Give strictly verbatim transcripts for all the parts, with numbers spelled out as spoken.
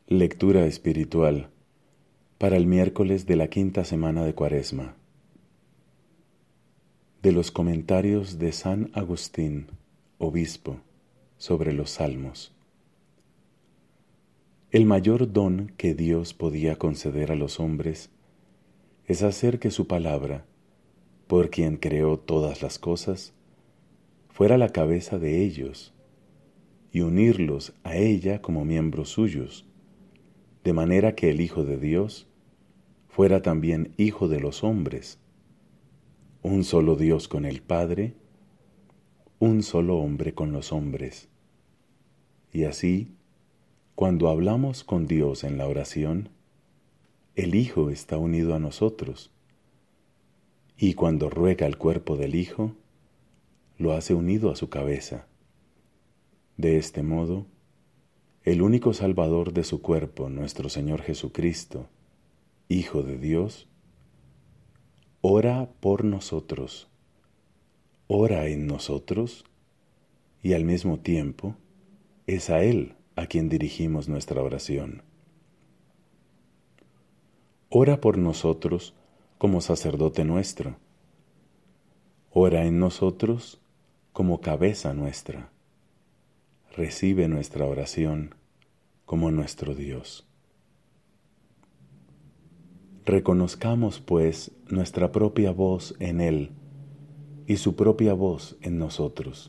Lectura espiritual para el miércoles de la quinta semana de Cuaresma. De los comentarios de San Agustín, obispo, sobre los Salmos. El mayor don que Dios podía conceder a los hombres es hacer que su palabra, por quien creó todas las cosas, fuera la cabeza de ellos y unirlos a ella como miembros suyos, de manera que el Hijo de Dios fuera también Hijo de los hombres, un solo Dios con el Padre, un solo hombre con los hombres. Y así, cuando hablamos con Dios en la oración, el Hijo está unido a nosotros, y cuando ruega el cuerpo del Hijo, lo hace unido a su cabeza. De este modo, el único Salvador de su cuerpo, nuestro Señor Jesucristo, Hijo de Dios, ora por nosotros, ora en nosotros y al mismo tiempo es a Él a quien dirigimos nuestra oración. Ora por nosotros como sacerdote nuestro, ora en nosotros como cabeza nuestra. Recibe nuestra oración como nuestro Dios. Reconozcamos, pues, nuestra propia voz en Él y su propia voz en nosotros.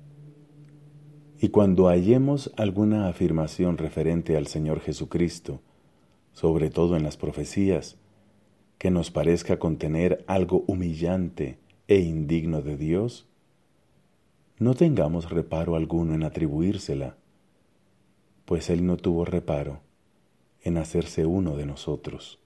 Y cuando hallemos alguna afirmación referente al Señor Jesucristo, sobre todo en las profecías, que nos parezca contener algo humillante e indigno de Dios, no tengamos reparo alguno en atribuírsela, pues Él no tuvo reparo en hacerse uno de nosotros.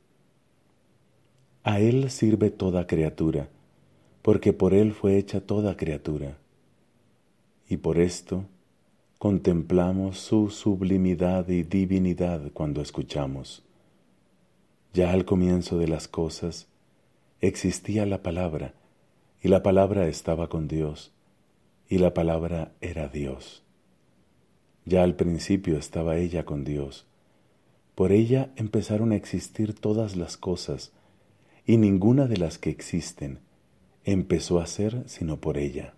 A Él sirve toda criatura, porque por Él fue hecha toda criatura, y por esto contemplamos su sublimidad y divinidad cuando escuchamos. Ya al comienzo de las cosas existía la palabra, y la palabra estaba con Dios, y la palabra era Dios. Ya al principio estaba ella con Dios. Por ella empezaron a existir todas las cosas, y ninguna de las que existen empezó a ser sino por ella.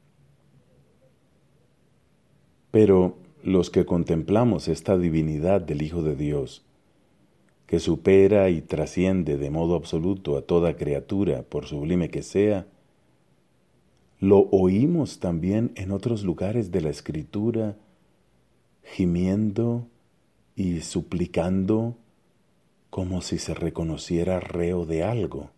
Pero los que contemplamos esta divinidad del Hijo de Dios, que supera y trasciende de modo absoluto a toda criatura, por sublime que sea, lo oímos también en otros lugares de la Escritura, gimiendo y suplicando como si se reconociera reo de algo.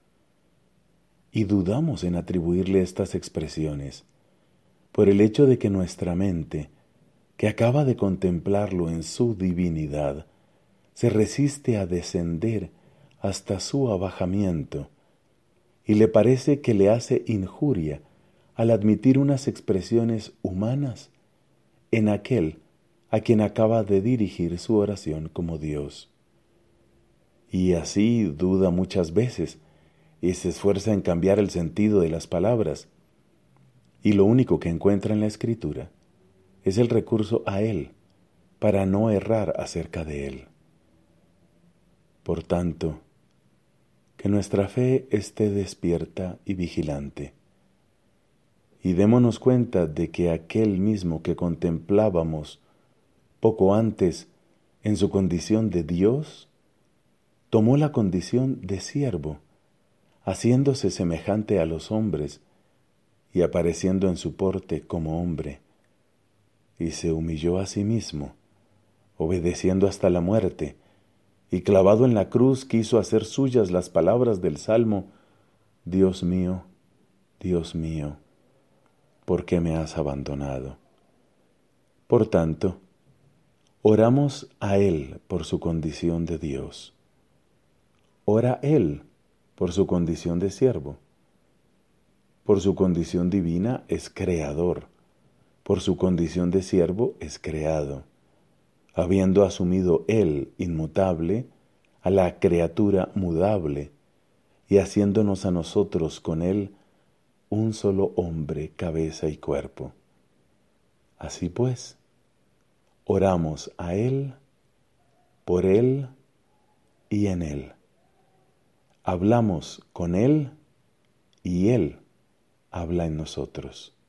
Y dudamos en atribuirle estas expresiones, por el hecho de que nuestra mente, que acaba de contemplarlo en su divinidad, se resiste a descender hasta su abajamiento, y le parece que le hace injuria al admitir unas expresiones humanas en aquel a quien acaba de dirigir su oración como Dios. Y así duda muchas veces y se esfuerza en cambiar el sentido de las palabras, y lo único que encuentra en la Escritura es el recurso a Él para no errar acerca de Él. Por tanto, que nuestra fe esté despierta y vigilante, y démonos cuenta de que aquel mismo que contemplábamos poco antes en su condición de Dios, tomó la condición de siervo, haciéndose semejante a los hombres y apareciendo en su porte como hombre, y se humilló a sí mismo, obedeciendo hasta la muerte, y clavado en la cruz quiso hacer suyas las palabras del Salmo: Dios mío, Dios mío, ¿por qué me has abandonado? Por tanto, oramos a Él por su condición de Dios. Ora Él por su condición de siervo. Por su condición divina es creador. Por su condición de siervo es creado, habiendo asumido Él, inmutable, a la criatura mudable, y haciéndonos a nosotros con Él un solo hombre, cabeza y cuerpo. Así pues, oramos a Él por Él y en Él. Hablamos con Él y Él habla en nosotros.